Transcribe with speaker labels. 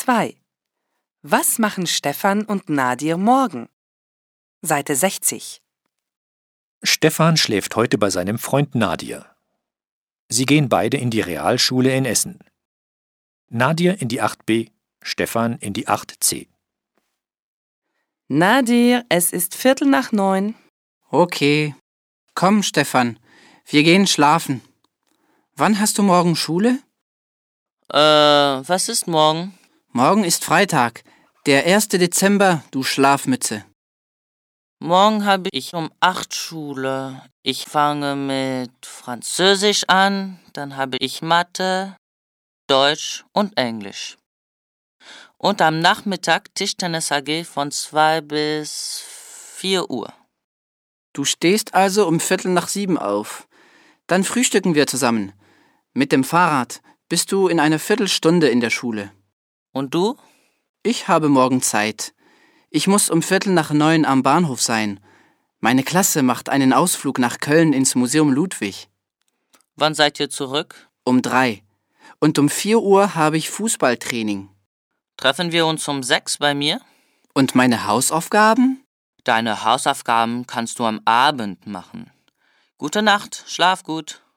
Speaker 1: 2. Was machen Stefan und Nadir morgen? Seite 60.
Speaker 2: Stefan schläft heute bei seinem Freund Nadir. Sie gehen beide in die Realschule in Essen. Nadir in die 8b, Stefan in die 8c.
Speaker 1: Nadir, es ist 8:45.
Speaker 3: Okay. Komm, Stefan, wir gehen schlafen. Wann hast du morgen Schule?
Speaker 4: Was ist morgen?
Speaker 3: Morgen ist Freitag, der 1. Dezember, du Schlafmütze.
Speaker 4: Morgen habe ich um 8 Schule. Ich fange mit Französisch an, dann habe ich Mathe, Deutsch und Englisch. Und am Nachmittag Tischtennis AG von 2 bis 4 Uhr.
Speaker 3: Du stehst also um 6:45 auf. Dann frühstücken wir zusammen. Mit dem Fahrrad bist du in einer Viertelstunde in der Schule.
Speaker 4: Und du?
Speaker 3: Ich habe morgen Zeit. Ich muss um 8:45 am Bahnhof sein. Meine Klasse macht einen Ausflug nach Köln ins Museum Ludwig.
Speaker 4: Wann seid ihr zurück?
Speaker 3: Um 3. Und um 4 Uhr habe ich Fußballtraining.
Speaker 4: Treffen wir uns um 6 bei mir?
Speaker 3: Und meine Hausaufgaben?
Speaker 4: Deine Hausaufgaben kannst du am Abend machen. Gute Nacht, schlaf gut.